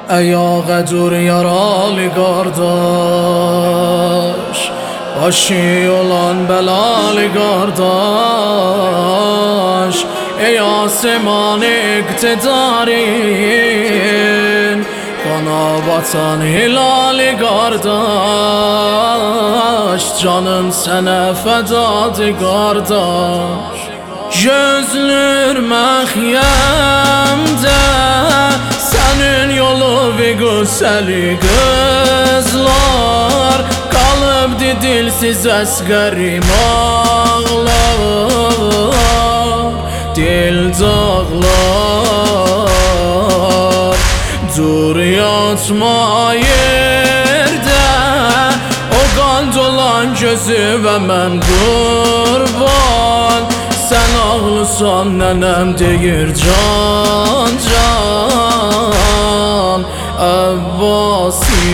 ey ağa dur yaralı kardeş, başı olan belalı kardeş. Ey asman iktidarın, kana batan hilali kardeş. Canım sana fedadı kardeş. Gözlür məxyəmdə sənin yolu ve güzəli qızlar, qalıbdı dilsiz əsgərim ağlar, dil dağlar. Dur yatma yerdə, o qan dolan gözü və mən qurban. Sen ağlısan nenem deyir can can Abbasi.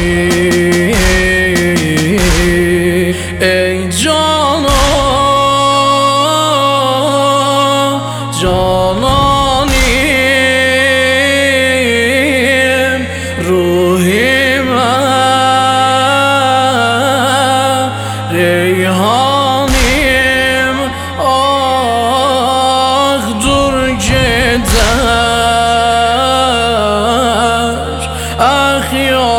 Ey cananim, ruhime reyhanim. Ah ya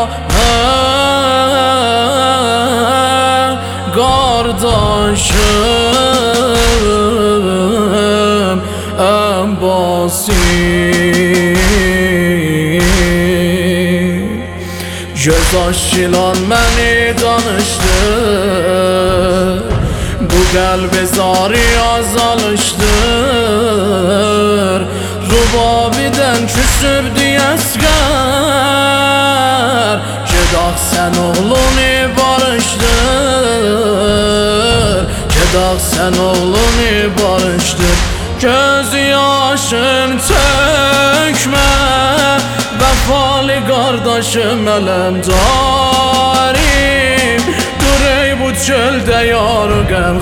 kardeşim Abbasi. Göz açılan beni danıştır, bu kalbi zari azalıştır. Rubabiden küsübdü esger, Cedak sen oğlunu barıştır, Cedak sen oğlunu barıştır. Göz yaşın tökme, vefalı kardeşim elemdarim. Dur ey bu çölde yar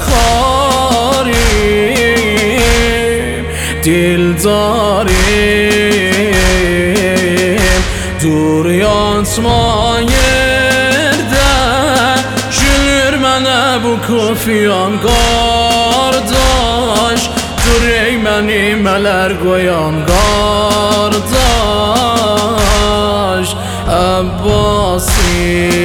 gemharim, dildarim. Dur yatma yerde, gülür mənə bu kufiyan kardeş. Dur ey mənim ələr qoyan kardeş Abbasi.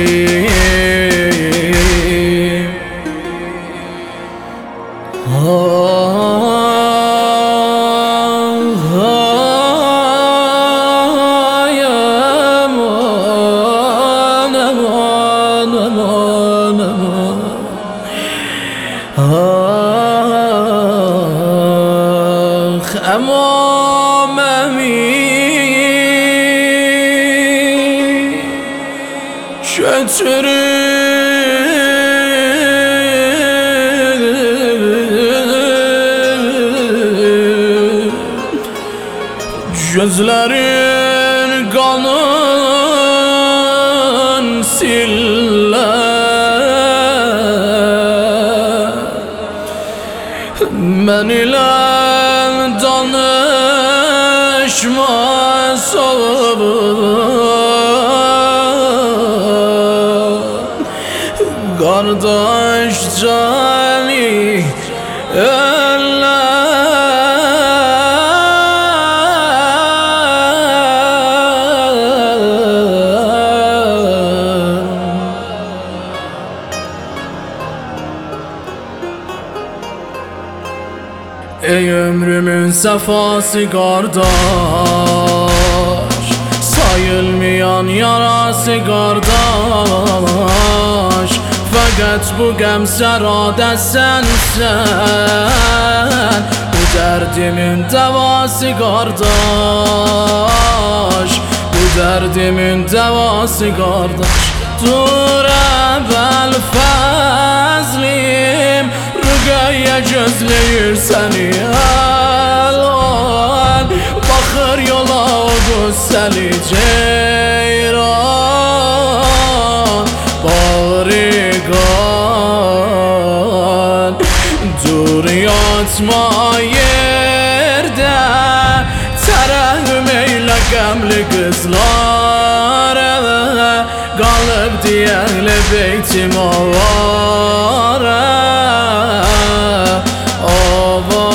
Emam emin götürür, gözlerin kanın siller. Ben ile danışma kardeş cani eller. Ey ömrümün sefası kardeş, sayılmayan yarası kardeş. Fakat bu gəm sərada sensen, bu derdimin devası kardeş, bu derdimin devası kardeş. Dur evvel fəzlim, Rüqəyyə gözləyir səni əlan. Baxır yola o güzəli ceyran, bağrı qan. Dur yatma yerdə, tərəhüm eylə qəmli qızlar. ابدي اهل بيتي مواره